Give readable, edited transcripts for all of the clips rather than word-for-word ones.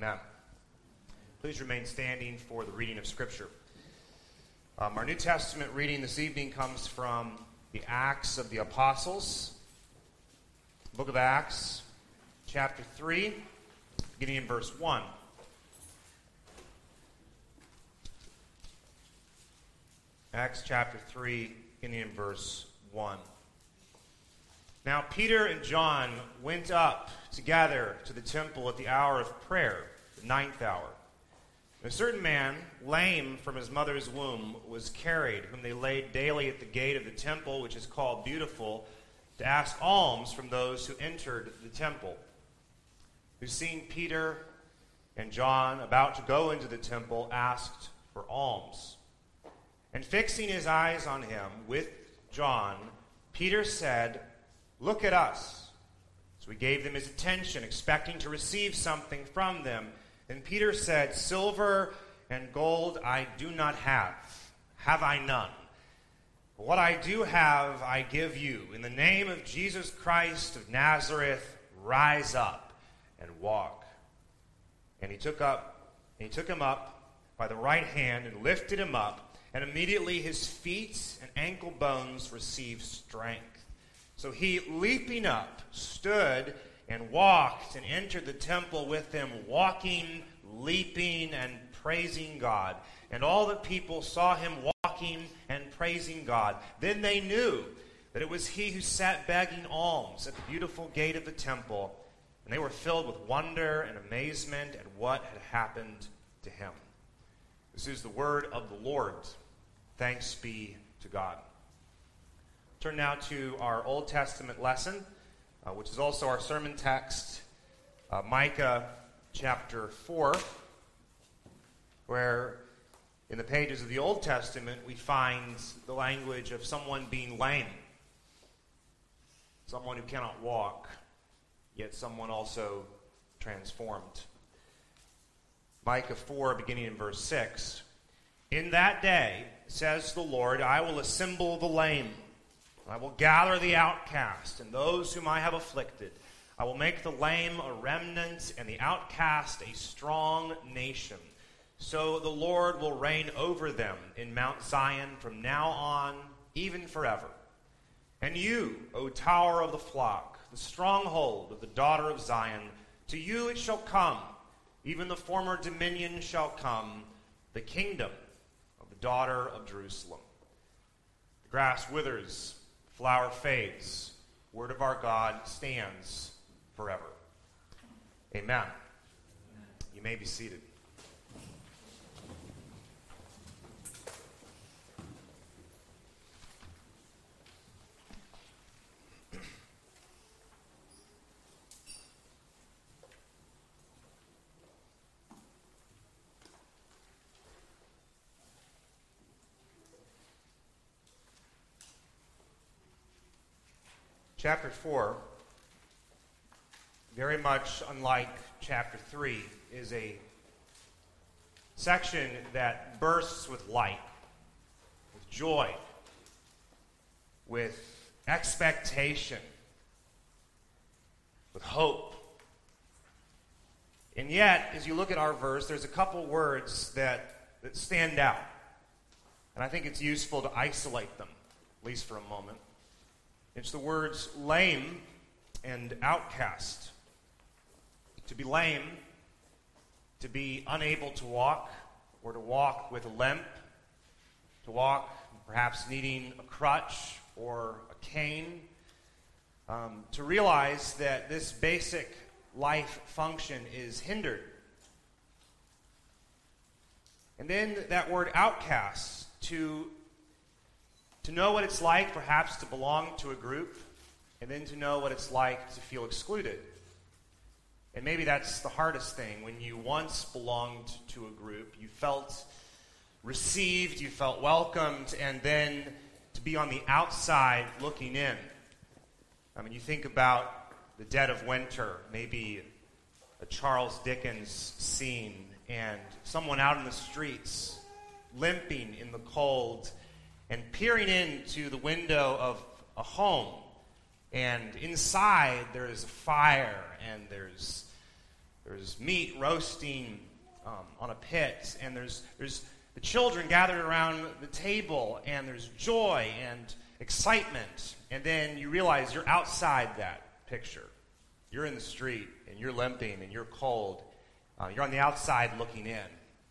Amen. Please remain standing for the reading of Scripture. Our New Testament reading this evening comes from the Acts of the Apostles, book of Acts, chapter 3, beginning in verse 1. Acts chapter 3, beginning in verse 1. Now Peter and John went up together to the temple at the hour of prayer, the ninth hour. And a certain man, lame from his mother's womb, was carried, whom they laid daily at the gate of the temple, which is called Beautiful, to ask alms from those who entered the temple. Who, seeing Peter and John about to go into the temple, asked for alms. And fixing his eyes on him with John, Peter said, "Look at us." So he gave them his attention, expecting to receive something from them. And Peter said, "Silver and gold I do not have I none. But what I do have I give you. In the name of Jesus Christ of Nazareth, rise up and walk." And he took him up by the right hand and lifted him up, and immediately his feet and ankle bones received strength. So he, leaping up, stood and walked and entered the temple with them, walking, leaping, and praising God. And all the people saw him walking and praising God. Then they knew that it was he who sat begging alms at the beautiful gate of the temple, and they were filled with wonder and amazement at what had happened to him. This is the word of the Lord. Thanks be to God. Turn now to our Old Testament lesson, which is also our sermon text, Micah chapter 4, where in the pages of the Old Testament we find the language of someone being lame, someone who cannot walk, yet someone also transformed. Micah 4, beginning in verse 6, "In that day, says the Lord, I will assemble the lame. I will gather the outcast and those whom I have afflicted. I will make the lame a remnant and the outcast a strong nation. So the Lord will reign over them in Mount Zion from now on, even forever. And you, O tower of the flock, the stronghold of the daughter of Zion, to you it shall come, even the former dominion shall come, the kingdom of the daughter of Jerusalem." The grass withers, flower fades, word of our God stands forever. Amen. You may be seated. Chapter 4, very much unlike chapter 3, is a section that bursts with light, with joy, with expectation, with hope. And yet, as you look at our verse, there's a couple words that stand out. And I think it's useful to isolate them, at least for a moment. It's the words lame and outcast. To be lame, to be unable to walk, or to walk with a limp, to walk perhaps needing a crutch or a cane, to realize that this basic life function is hindered. And then that word outcast, to know what it's like perhaps to belong to a group, and then to know what it's like to feel excluded. And maybe that's the hardest thing. When you once belonged to a group, you felt received, you felt welcomed, and then to be on the outside looking in. I mean, you think about the dead of winter, maybe a Charles Dickens scene, and someone out in the streets, limping in the cold, and peering into the window of a home. And inside there is a fire, and there's There's meat roasting on a pit, and there's the children gathered around the table, and there's joy and excitement. And then you realize you're outside that picture. You're in the street, and you're limping, and you're cold. You're on the outside looking in.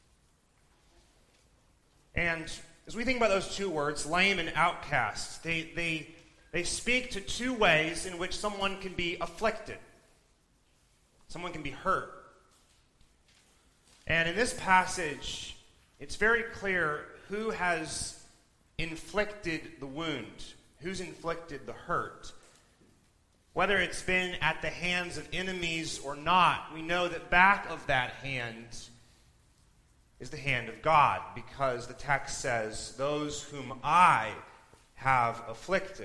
And as we think about those two words, lame and outcast, they speak to two ways in which someone can be afflicted. Someone can be hurt. And in this passage, it's very clear who has inflicted the wound, who's inflicted the hurt. Whether it's been at the hands of enemies or not, we know that back of that hand is the hand of God, because the text says, those whom I have afflicted.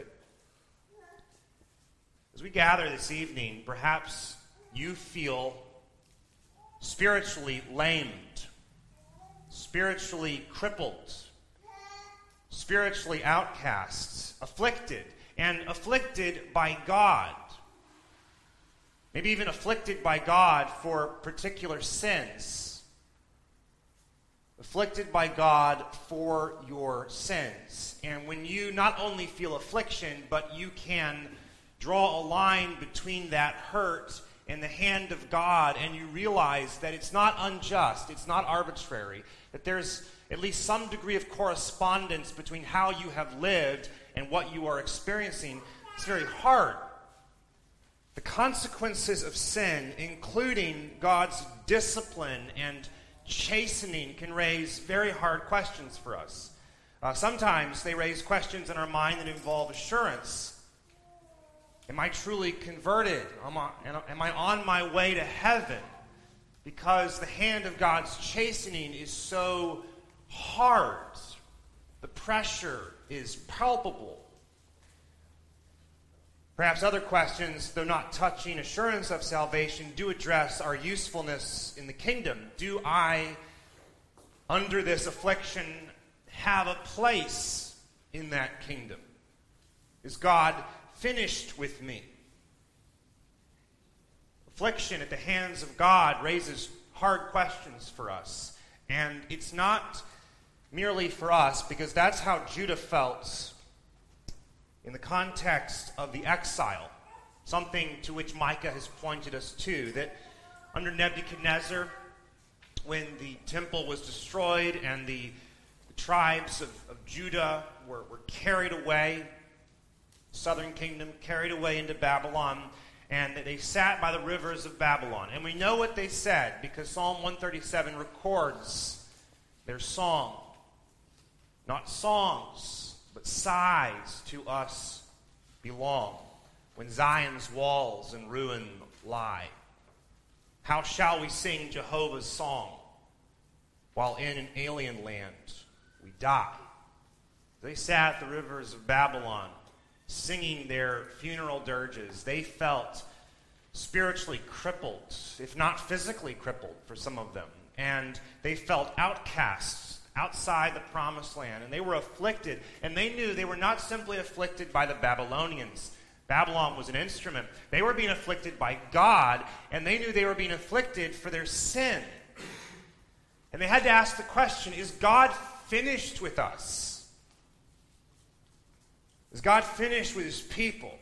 As we gather this evening, perhaps you feel spiritually lamed, spiritually crippled, spiritually outcasts, afflicted, and afflicted by God. Maybe even afflicted by God for particular sins. Afflicted by God for your sins. And when you not only feel affliction, but you can draw a line between that hurt and the hand of God, and you realize that it's not unjust, it's not arbitrary, that there's at least some degree of correspondence between how you have lived and what you are experiencing. It's very hard. The consequences of sin, including God's discipline and chastening, can raise very hard questions for us. Sometimes they raise questions in our mind that involve assurance. Am I truly converted? Am I on my way to heaven? Because the hand of God's chastening is so hard. The pressure is palpable. Perhaps other questions, though not touching assurance of salvation, do address our usefulness in the kingdom. Do I, under this affliction, have a place in that kingdom? Is God finished with me? Affliction at the hands of God raises hard questions for us. And it's not merely for us, because that's how Judah felt in the context of the exile, something to which Micah has pointed us to, that under Nebuchadnezzar, when the temple was destroyed and the tribes of Judah were carried away, southern kingdom carried away into Babylon, and that they sat by the rivers of Babylon. And we know what they said, because Psalm 137 records their song. Not songs, but sighs to us belong, when Zion's walls in ruin lie. How shall we sing Jehovah's song, while in an alien land we die? They sat at the rivers of Babylon, singing their funeral dirges. They felt spiritually crippled, if not physically crippled for some of them. And they felt outcasts outside the promised land. And they were afflicted. And they knew they were not simply afflicted by the Babylonians. Babylon was an instrument. They were being afflicted by God. And they knew they were being afflicted for their sin. And they had to ask the question, is God finished with us? Is God finished with his people?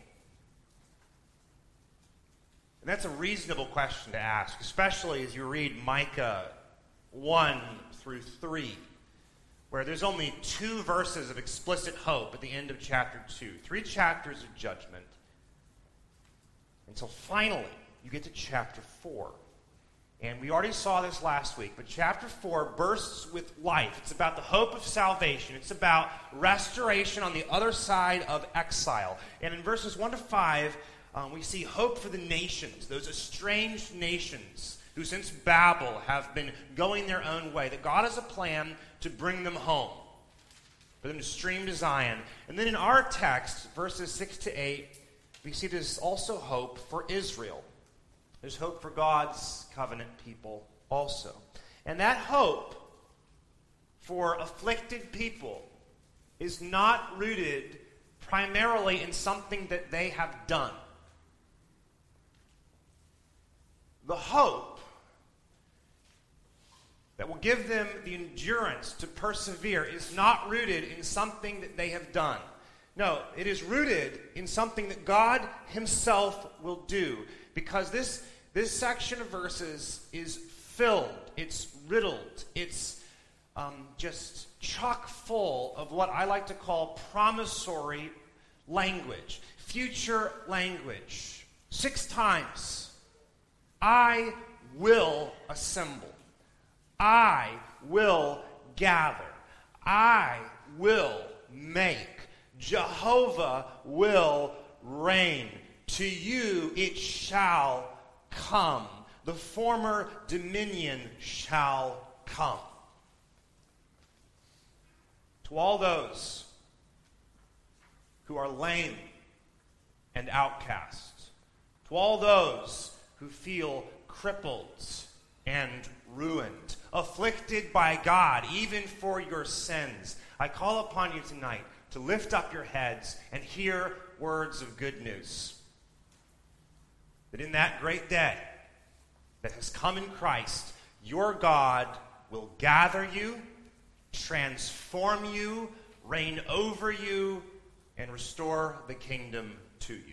And that's a reasonable question to ask, especially as you read Micah 1 through 3, where there's only 2 verses of explicit hope at the end of chapter 2. 3 chapters of judgment. Until finally, you get to chapter 4. And we already saw this last week, but chapter 4 bursts with life. It's about the hope of salvation. It's about restoration on the other side of exile. And in verses 1 to 5, we see hope for the nations, those estranged nations who since Babel have been going their own way, that God has a plan to bring them home, for them to stream to Zion. And then in our text, verses 6 to 8, we see there's also hope for Israel. There's hope for God's covenant people also. And that hope for afflicted people is not rooted primarily in something that they have done. The hope that will give them the endurance to persevere is not rooted in something that they have done. No, it is rooted in something that God himself will do. Because this section of verses is filled, it's riddled, it's just chock full of what I like to call promissory language, future language. 6 times, I will assemble. I will gather. I will make. Jehovah will reign. To you it shall come. The former dominion shall come. To all those who are lame and outcast, to all those who feel crippled and ruined, afflicted by God, even for your sins, I call upon you tonight to lift up your heads and hear words of good news. That in that great day that has come in Christ, your God will gather you, transform you, reign over you, and restore the kingdom to you.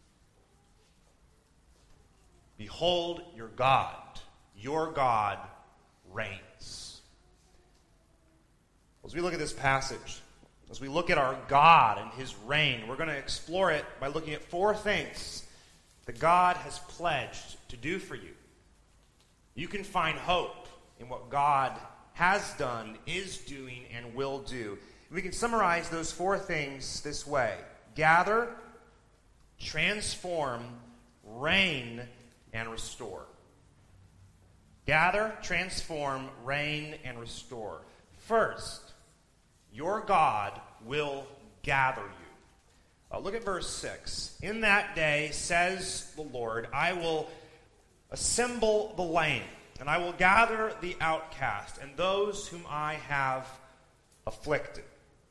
Behold, your God reigns. As we look at this passage, as we look at our God and his reign, we're going to explore it by looking at 4 things that God has pledged to do for you. You can find hope in what God has done, is doing, and will do. We can summarize those 4 things this way: gather, transform, reign, and restore. Gather, transform, reign, and restore. First, your God will gather you. Look at verse 6. In that day, says the Lord, I will assemble the lame, and I will gather the outcast, and those whom I have afflicted.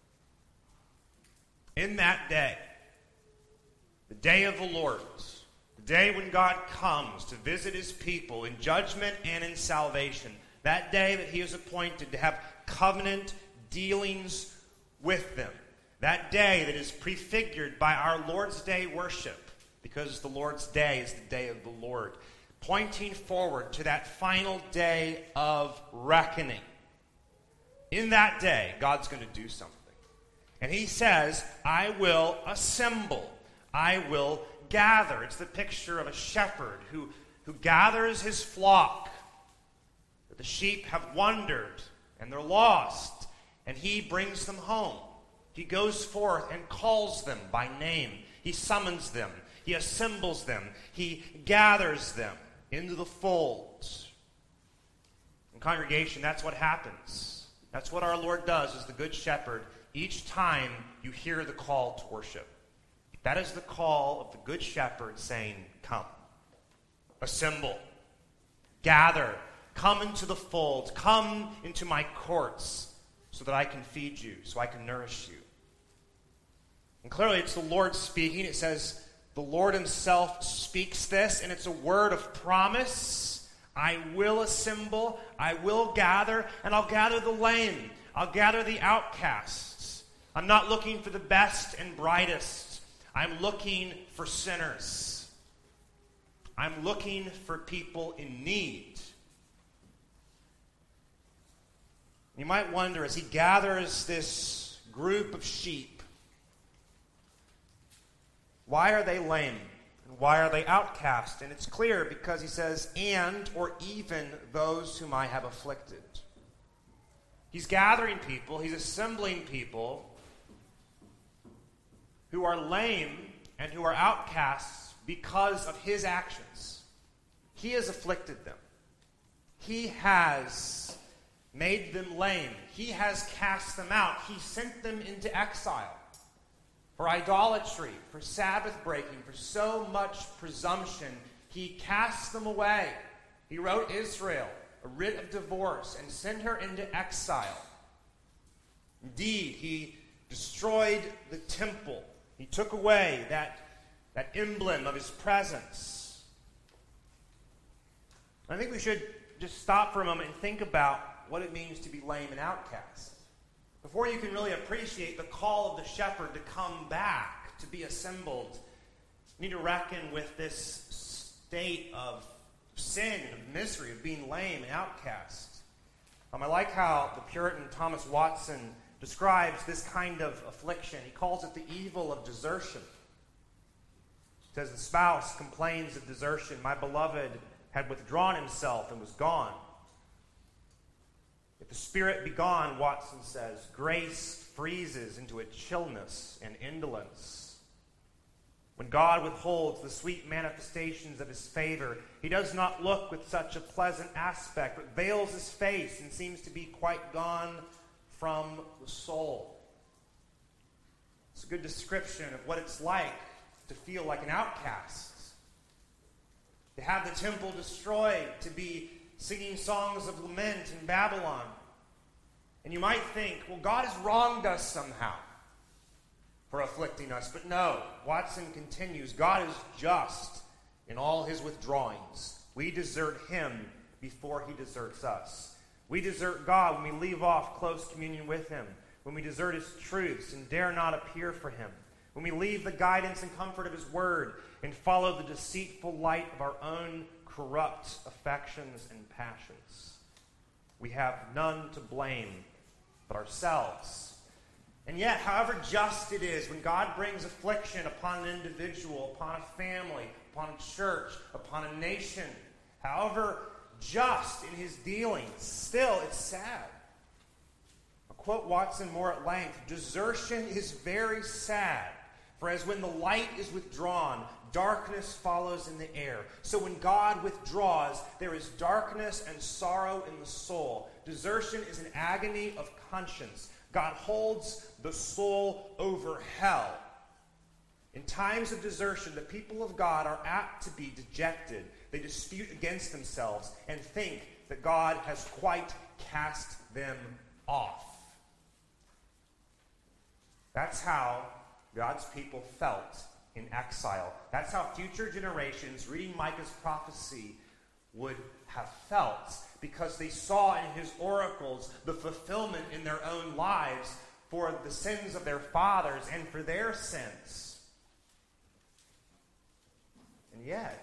In that day, the day of the Lord, the day when God comes to visit his people in judgment and in salvation, that day that he is appointed to have covenant dealings with them, that day that is prefigured by our Lord's Day worship, because the Lord's Day is the day of the Lord, pointing forward to that final day of reckoning. In that day, God's going to do something. And he says, I will assemble. I will gather. It's the picture of a shepherd who gathers his flock. The sheep have wandered and they're lost, and he brings them home. He goes forth and calls them by name. He summons them. He assembles them. He gathers them into the fold. In congregation, that's what happens. That's what our Lord does as the Good Shepherd each time you hear the call to worship. That is the call of the Good Shepherd saying, come, assemble, gather, come into the fold, come into my courts so that I can feed you, so I can nourish you. And clearly it's the Lord speaking. It says the Lord himself speaks this, and it's a word of promise. I will assemble, I will gather, and I'll gather the lame. I'll gather the outcasts. I'm not looking for the best and brightest. I'm looking for sinners. I'm looking for people in need. You might wonder, as he gathers this group of sheep, why are they lame? And why are they outcast? And it's clear because he says, and or even those whom I have afflicted. He's gathering people, he's assembling people who are lame and who are outcasts because of his actions. He has afflicted them. He has made them lame. He has cast them out. He sent them into exile for idolatry, for Sabbath breaking, for so much presumption. He cast them away. He wrote Israel a writ of divorce and sent her into exile. Indeed, he destroyed the temple. He took away that emblem of his presence. I think we should just stop for a moment and think about what it means to be lame and outcast. Before you can really appreciate the call of the shepherd to come back, to be assembled, you need to reckon with this state of sin and of misery, of being lame and outcast. I like how the Puritan Thomas Watson describes this kind of affliction. He calls it the evil of desertion. He says, the spouse complains of desertion. My beloved had withdrawn himself and was gone. If the spirit be gone, Watson says, grace freezes into a chillness and indolence. When God withholds the sweet manifestations of his favor, he does not look with such a pleasant aspect, but veils his face and seems to be quite gone from the soul. It's a good description of what it's like to feel like an outcast, to have the temple destroyed, to be singing songs of lament in Babylon. And you might think, well, God has wronged us somehow for afflicting us. But no, Watson continues, God is just in all his withdrawings. We desert him before he deserts us. We desert God when we leave off close communion with him, when we desert his truths and dare not appear for him, when we leave the guidance and comfort of his word and follow the deceitful light of our own corrupt affections and passions. We have none to blame but ourselves. And yet, however just it is, when God brings affliction upon an individual, upon a family, upon a church, upon a nation, however just in his dealings, still it's sad. I'll quote Watson more at length. Desertion is very sad, for as when the light is withdrawn, darkness follows in the air. So when God withdraws, there is darkness and sorrow in the soul. Desertion is an agony of conscience. God holds the soul over hell. In times of desertion, the people of God are apt to be dejected. They dispute against themselves and think that God has quite cast them off. That's how God's people felt in exile. That's how future generations reading Micah's prophecy would have felt, because they saw in his oracles the fulfillment in their own lives for the sins of their fathers and for their sins. And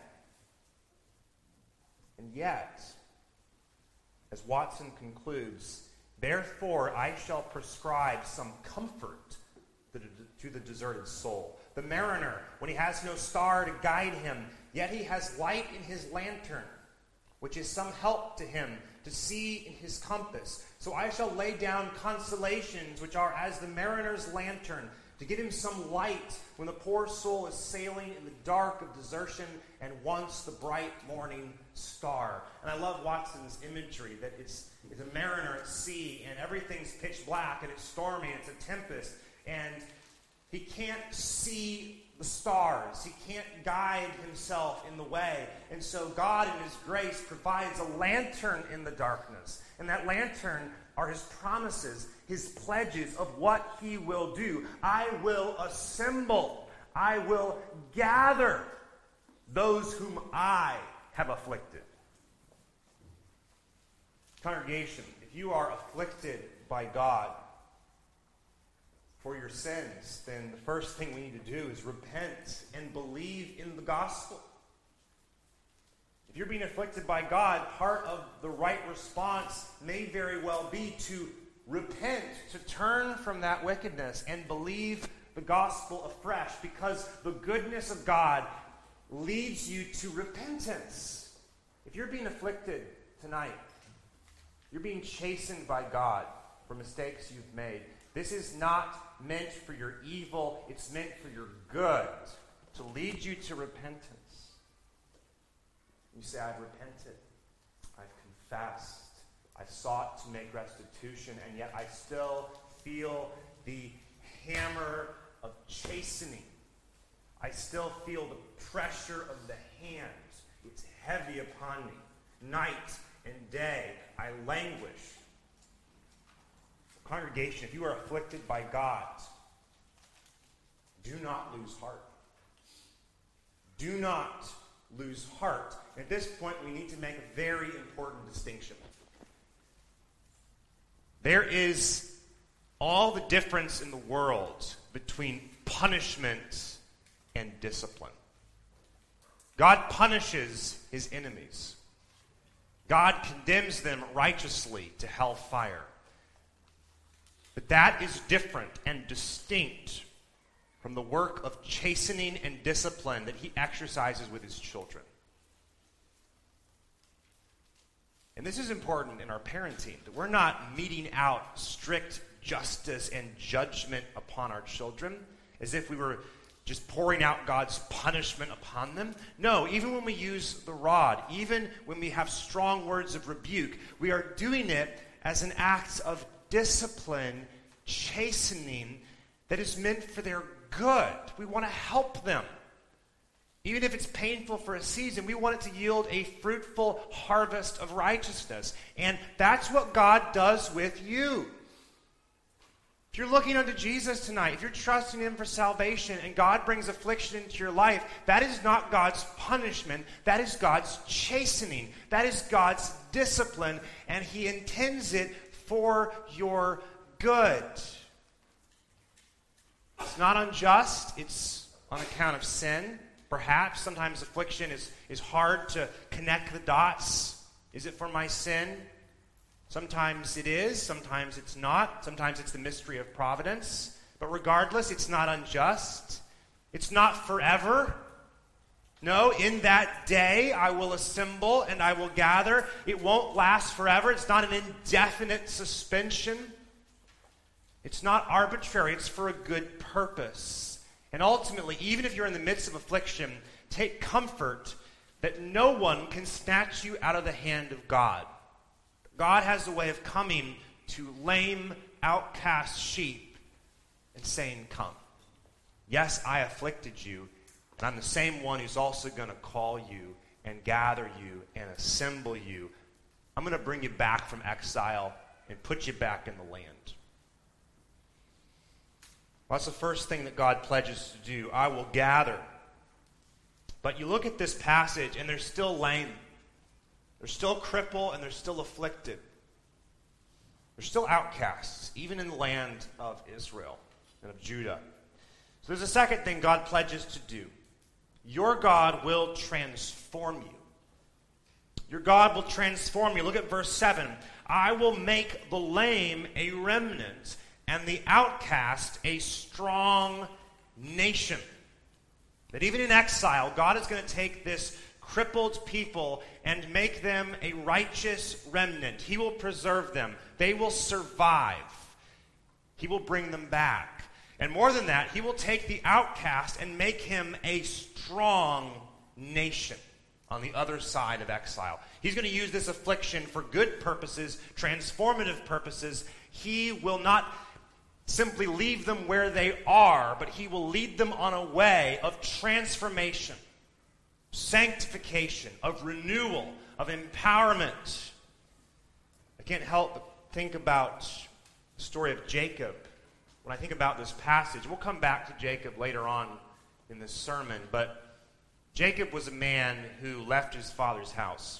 yet, as Watson concludes, therefore I shall prescribe some comfort to the deserted soul. The mariner, when he has no star to guide him, yet he has light in his lantern, which is some help to him to see in his compass. So I shall lay down consolations which are as the mariner's lantern, to give him some light when the poor soul is sailing in the dark of desertion and wants the bright morning star. And I love Watson's imagery that it's a mariner at sea and everything's pitch black and it's stormy and it's a tempest and he can't see the stars. He can't guide himself in the way. And so God in his grace provides a lantern in the darkness. And that lantern are his promises, his pledges of what he will do. I will assemble. I will gather those whom I have afflicted. Congregation, if you are afflicted by God for your sins, then the first thing we need to do is repent and believe in the gospel. If you're being afflicted by God, part of the right response may very well be to repent, to turn from that wickedness and believe the gospel afresh, because the goodness of God leads you to repentance. If you're being afflicted tonight, you're being chastened by God for mistakes you've made. This is not meant for your evil, it's meant for your good, to lead you to repentance. You say, I've repented, I've confessed, I've sought to make restitution, and yet I still feel the hammer of chastening. I still feel the pressure of the hand. It's heavy upon me. Night and day, I languish. Congregation, if you are afflicted by God, do not lose heart. Do not lose heart. At this point, we need to make a very important distinction. There is all the difference in the world between punishment and discipline. God punishes his enemies. God condemns them righteously to hellfire. But that is different and distinct from the work of chastening and discipline that he exercises with his children. And this is important in our parenting, that we're not meting out strict justice and judgment upon our children as if we were just pouring out God's punishment upon them. No, even when we use the rod, even when we have strong words of rebuke, we are doing it as an act of discipline, chastening, that is meant for their good. We want to help them. Even if it's painful for a season, we want it to yield a fruitful harvest of righteousness. And that's what God does with you. If you're looking unto Jesus tonight, if you're trusting him for salvation and God brings affliction into your life, that is not God's punishment. That is God's chastening. That is God's discipline, and he intends it for your good. It's not unjust. It's on account of sin. Perhaps sometimes affliction is hard to connect the dots. Is it for my sin? Sometimes it is, sometimes it's not. Sometimes it's the mystery of providence. But regardless, it's not unjust. It's not forever. No, in that day I will assemble and I will gather. It won't last forever. It's not an indefinite suspension. It's not arbitrary. It's for a good purpose. And ultimately, even if you're in the midst of affliction, take comfort that no one can snatch you out of the hand of God. God has a way of coming to lame, outcast sheep and saying, come. Yes, I afflicted you, and I'm the same one who's also going to call you and gather you and assemble you. I'm going to bring you back from exile and put you back in the land. Well, that's the first thing that God pledges to do. I will gather. But you look at this passage, and they're still lame. They're still crippled, and they're still afflicted. They're still outcasts, even in the land of Israel and of Judah. So there's a second thing God pledges to do. Your God will transform you. Your God will transform you. Look at verse 7. I will make the lame a remnant, and the outcast a strong nation. That even in exile, God is going to take this crippled people and make them a righteous remnant. He will preserve them. They will survive. He will bring them back. And more than that, he will take the outcast and make him a strong nation on the other side of exile. He's going to use this affliction for good purposes, transformative purposes. He will not simply leave them where they are, but he will lead them on a way of transformation, sanctification, of renewal, of empowerment. I can't help but think about the story of Jacob when I think about this passage. We'll come back to Jacob later on in this sermon, but Jacob was a man who left his father's house.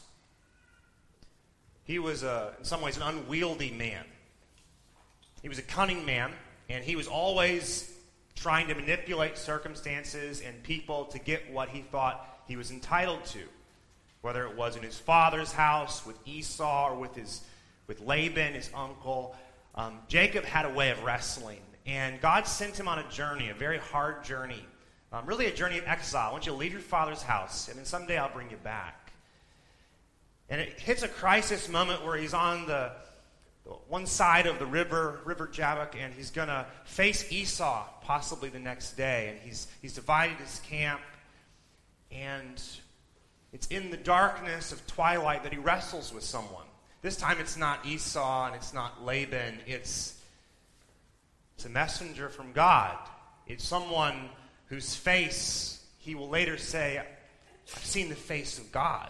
He was, in some ways, an unwieldy man. He was a cunning man, and he was always trying to manipulate circumstances and people to get what he thought he was entitled to, whether it was in his father's house with Esau or with Laban, his uncle. Jacob had a way of wrestling, and God sent him on a journey, a very hard journey, really a journey of exile. I want you to leave your father's house, and then someday I'll bring you back. And it hits a crisis moment where he's on the one side of the River Jabbok, and he's going to face Esau possibly the next day. And he's divided his camp, and it's in the darkness of twilight that he wrestles with someone. This time it's not Esau and it's not Laban. It's a messenger from God. It's someone whose face he will later say, I've seen the face of God.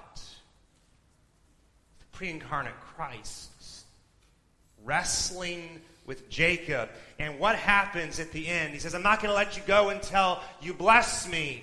The pre-incarnate Christ. Wrestling with Jacob. And what happens at the end? He says, I'm not going to let you go until you bless me.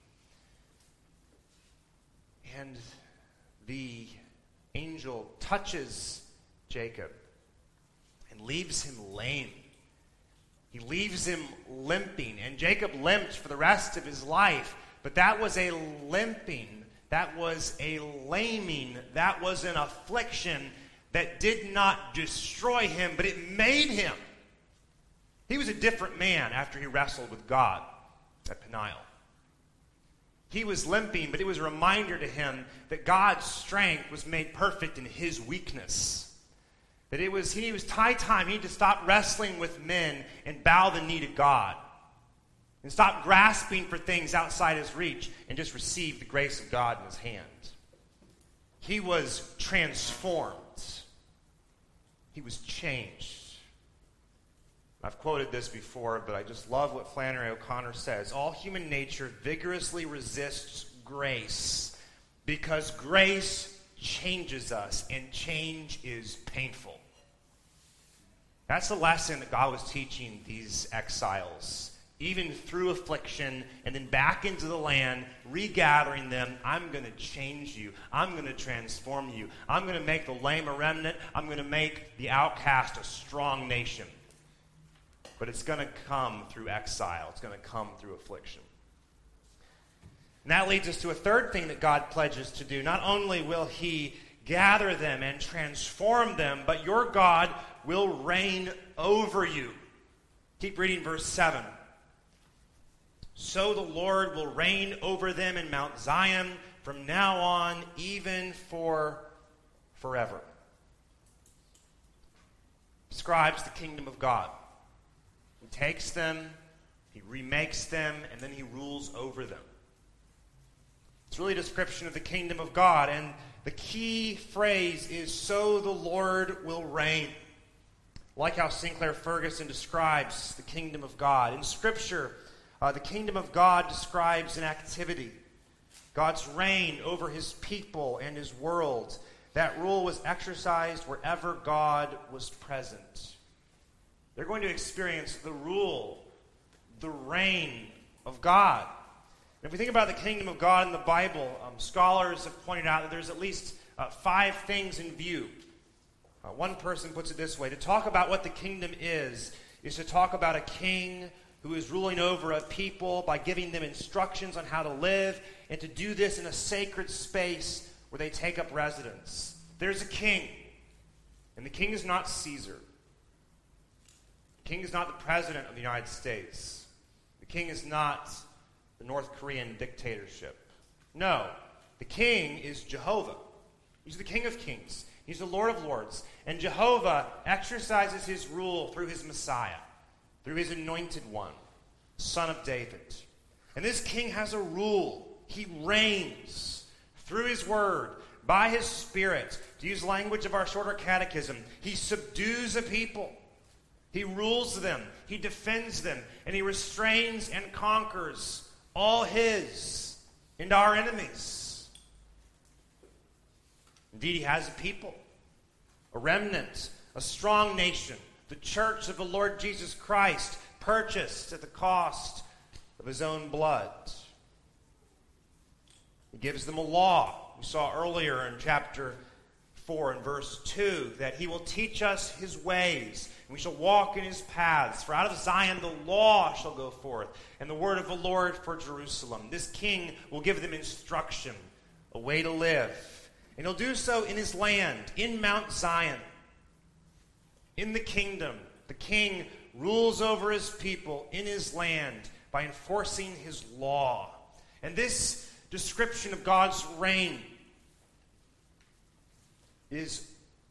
And the angel touches Jacob and leaves him lame. He leaves him limping. And Jacob limped for the rest of his life. But that was a limping. That was a laming. That was an affliction that did not destroy him, but it made him. He was a different man after he wrestled with God at Peniel. He was limping, but it was a reminder to him that God's strength was made perfect in his weakness. That he was high time. He needed to stop wrestling with men and bow the knee to God. And stop grasping for things outside his reach and just receive the grace of God in his hand. He was transformed. He was changed. I've quoted this before, but I just love what Flannery O'Connor says. All human nature vigorously resists grace because grace changes us, and change is painful. That's the lesson that God was teaching these exiles. Even through affliction and then back into the land, regathering them, I'm going to change you. I'm going to transform you. I'm going to make the lame a remnant. I'm going to make the outcast a strong nation. But it's going to come through exile. It's going to come through affliction. And that leads us to a third thing that God pledges to do. Not only will he gather them and transform them, but your God will reign over you. Keep reading verse 7. So the Lord will reign over them in Mount Zion from now on, even for forever. Describes the kingdom of God. He takes them, he remakes them, and then he rules over them. It's really a description of the kingdom of God, and the key phrase is, so the Lord will reign. Like how Sinclair Ferguson describes the kingdom of God. In Scripture, the kingdom of God describes an activity. God's reign over his people and his world. That rule was exercised wherever God was present. They're going to experience the rule, the reign of God. And if we think about the kingdom of God in the Bible, scholars have pointed out that there's at least 5 things in view. One person puts it this way: to talk about what the kingdom is to talk about a king who is ruling over a people by giving them instructions on how to live, and to do this in a sacred space where they take up residence. There's a king, and the king is not Caesar. The king is not the president of the United States. The king is not the North Korean dictatorship. No, the king is Jehovah. He's the King of Kings. He's the Lord of Lords. And Jehovah exercises his rule through his Messiah, through his anointed one, Son of David. And this king has a rule. He reigns through his word, by his Spirit. To use language of our shorter catechism, he subdues a people. He rules them. He defends them. And he restrains and conquers all his and our enemies. Indeed, he has a people, a remnant, a strong nation, the church of the Lord Jesus Christ, purchased at the cost of his own blood. He gives them a law. We saw earlier in chapter 4 and verse 2 that he will teach us his ways, and we shall walk in his paths. For out of Zion the law shall go forth, and the word of the Lord for Jerusalem. This king will give them instruction, a way to live. And he'll do so in his land, in Mount Zion, in the kingdom. The king rules over his people in his land by enforcing his law. And this description of God's reign is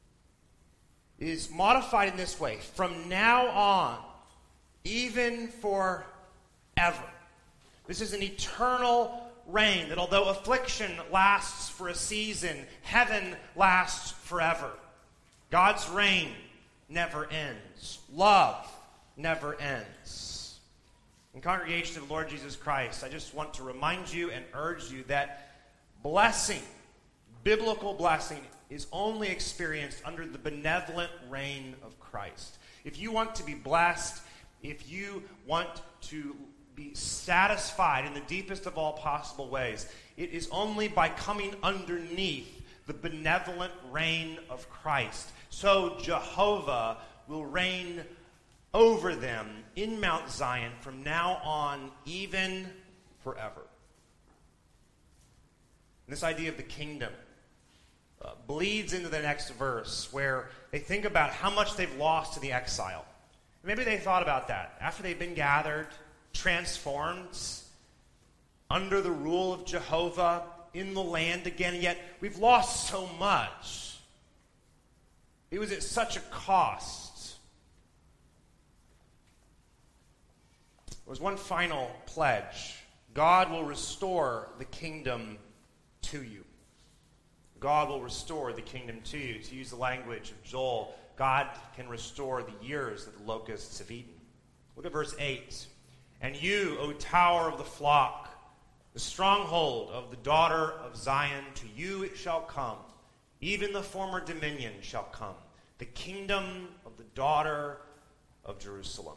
modified in this way: from now on, even forever. This is an eternal reign, that although affliction lasts for a season, heaven lasts forever. God's reign never ends. Love never ends. In congregation of the Lord Jesus Christ, I just want to remind you and urge you that blessing, biblical blessing, is only experienced under the benevolent reign of Christ. If you want to be blessed, if you want to be satisfied in the deepest of all possible ways, it is only by coming underneath the benevolent reign of Christ. So Jehovah will reign over them in Mount Zion from now on, even forever. And this idea of the kingdom bleeds into the next verse, where they think about how much they've lost to the exile. Maybe they thought about that. After they've been gathered, transformed, under the rule of Jehovah, in the land again, yet we've lost so much. It was at such a cost. There was one final pledge. God will restore the kingdom to you. God will restore the kingdom to you. To use the language of Joel, God can restore the years that the locusts have eaten. Look at verse 8. And you, O tower of the flock, the stronghold of the daughter of Zion, to you it shall come. Even the former dominion shall come. The kingdom of the daughter of Jerusalem.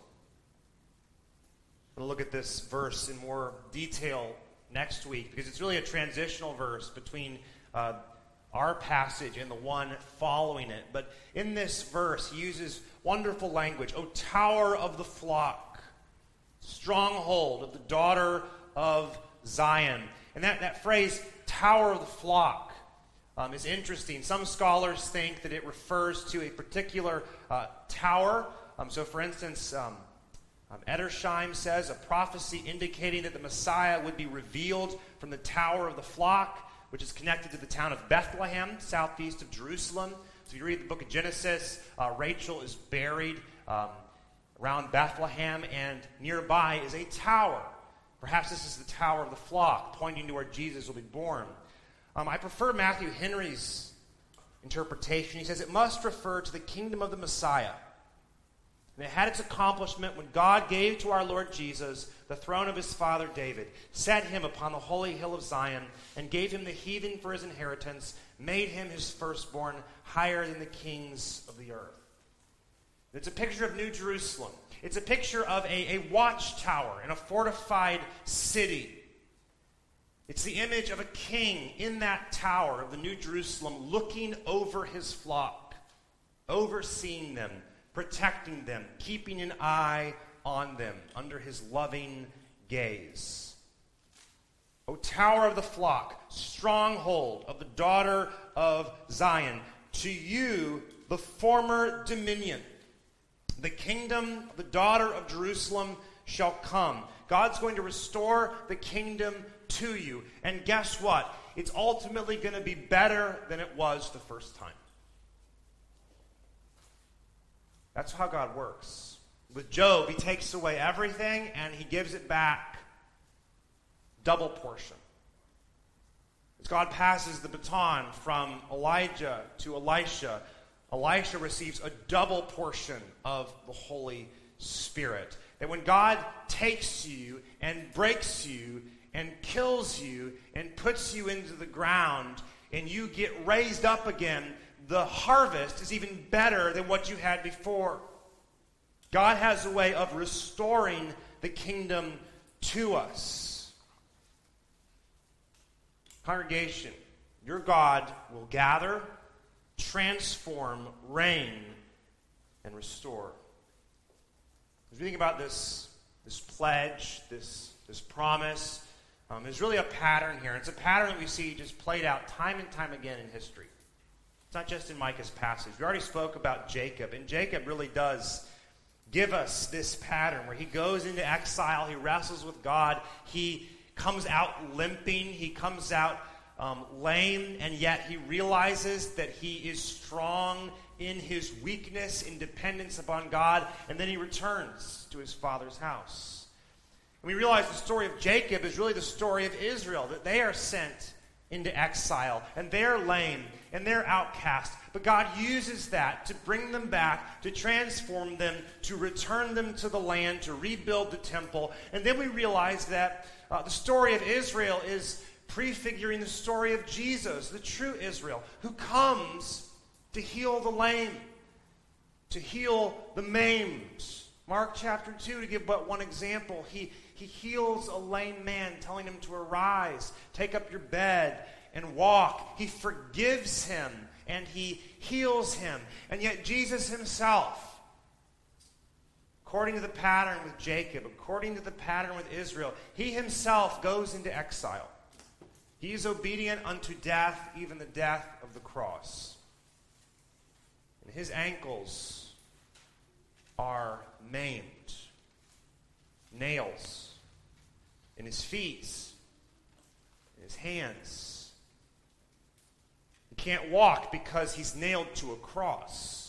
I'm going to look at this verse in more detail next week, because it's really a transitional verse between our passage and the one following it. But in this verse, he uses wonderful language. O tower of the flock, stronghold of the daughter of Zion. And that phrase, tower of the flock, is interesting. Some scholars think that it refers to a particular tower. So for instance, Edersheim says a prophecy indicating that the Messiah would be revealed from the tower of the flock, which is connected to the town of Bethlehem, southeast of Jerusalem. So if you read the book of Genesis, Rachel is buried around Bethlehem, and nearby is a tower. Perhaps this is the tower of the flock, pointing to where Jesus will be born. I prefer Matthew Henry's interpretation. He says it must refer to the kingdom of the Messiah. And it had its accomplishment when God gave to our Lord Jesus the throne of his father David, set him upon the holy hill of Zion, and gave him the heathen for his inheritance, made him his firstborn, higher than the kings of the earth. It's a picture of New Jerusalem. It's a picture of a watchtower in a fortified city. It's the image of a king in that tower of the New Jerusalem, looking over his flock, overseeing them, protecting them, keeping an eye on them under his loving gaze. O tower of the flock, stronghold of the daughter of Zion, to you the former dominion, the kingdom of the daughter of Jerusalem shall come. God's going to restore the kingdom to you. And guess what? It's ultimately going to be better than it was the first time. That's how God works. With Job, he takes away everything and he gives it back double portion. As God passes the baton from Elijah to Elisha, Elisha receives a double portion of the Holy Spirit. That when God takes you and breaks you and kills you and puts you into the ground and you get raised up again, the harvest is even better than what you had before. God has a way of restoring the kingdom to us. Congregation, your God will gather, transform, reign, and restore. As we think about this pledge, this promise, there's really a pattern here. It's a pattern that we see just played out time and time again in history. It's not just in Micah's passage. We already spoke about Jacob, and Jacob really does give us this pattern where he goes into exile, he wrestles with God, he comes out limping, he comes out lame, and yet he realizes that he is strong in his weakness, in dependence upon God, and then he returns to his father's house. And we realize the story of Jacob is really the story of Israel, that they are sent into exile, and they're lame, and they're outcast. But God uses that to bring them back, to transform them, to return them to the land, to rebuild the temple. And then we realize that the story of Israel is prefiguring the story of Jesus, the true Israel, who comes to heal the lame, to heal the maimed. Mark chapter 2, to give but one example, he heals a lame man, telling him to arise, take up your bed, and walk. He forgives him, and he heals him. And yet Jesus himself according to the pattern with Jacob, according to the pattern with Israel, he himself goes into exile. He is obedient unto death, even the death of the cross. And his ankles are maimed. Nails in his feet, in his hands. He can't walk because he's nailed to a cross.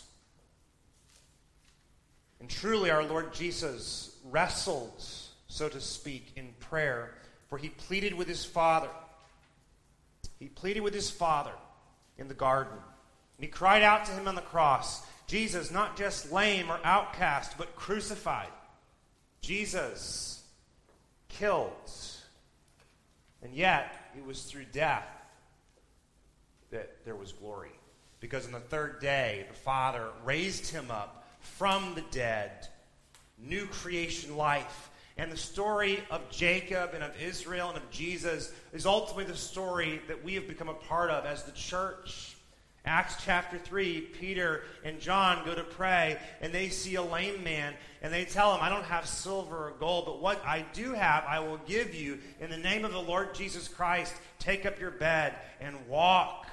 And truly our Lord Jesus wrestled, so to speak, in prayer, for he pleaded with his Father. He pleaded with his Father in the garden. And he cried out to him on the cross, Jesus, not just lame or outcast, but crucified. Jesus killed. And yet, it was through death that there was glory. Because on the third day, the Father raised him up from the dead, new creation life. And the story of Jacob and of Israel and of Jesus is ultimately the story that we have become a part of as the church. Acts chapter 3, Peter and John go to pray, and they see a lame man, and they tell him, I don't have silver or gold, but what I do have I will give you. In the name of the Lord Jesus Christ, take up your bed and walk.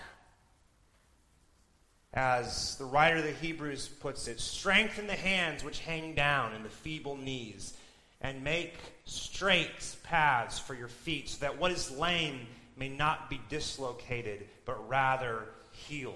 As the writer of the Hebrews puts it, strengthen the hands which hang down and the feeble knees, and make straight paths for your feet, so that what is lame may not be dislocated, but rather healed.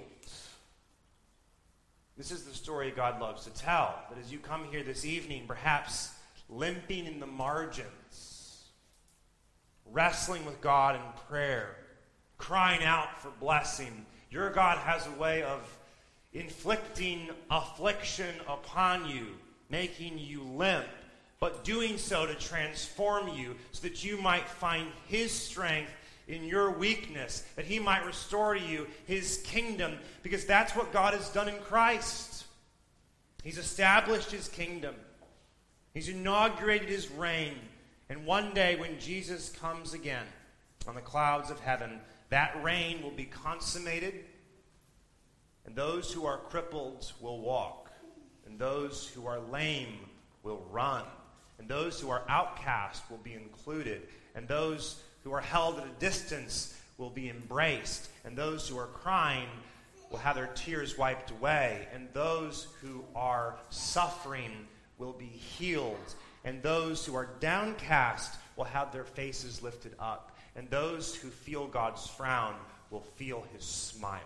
This is the story God loves to tell. That as you come here this evening, perhaps limping in the margins, wrestling with God in prayer, crying out for blessing, your God has a way of inflicting affliction upon you, making you limp, but doing so to transform you so that you might find his strength in your weakness, that he might restore to you his kingdom, because that's what God has done in Christ. He's established his kingdom. He's inaugurated his reign. And one day when Jesus comes again on the clouds of heaven, that reign will be consummated, and those who are crippled will walk, and those who are lame will run, and those who are outcast will be included, and those who are held at a distance will be embraced, and those who are crying will have their tears wiped away, and those who are suffering will be healed, and those who are downcast will have their faces lifted up, and those who feel God's frown will feel his smile.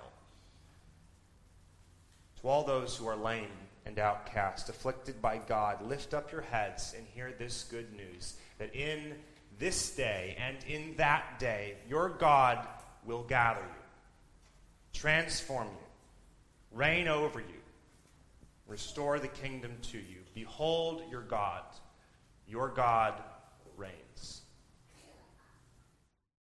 To all those who are lame and outcast, afflicted by God, lift up your heads and hear this good news, that in this day and in that day, your God will gather you, transform you, reign over you, restore the kingdom to you. Behold your God reigns.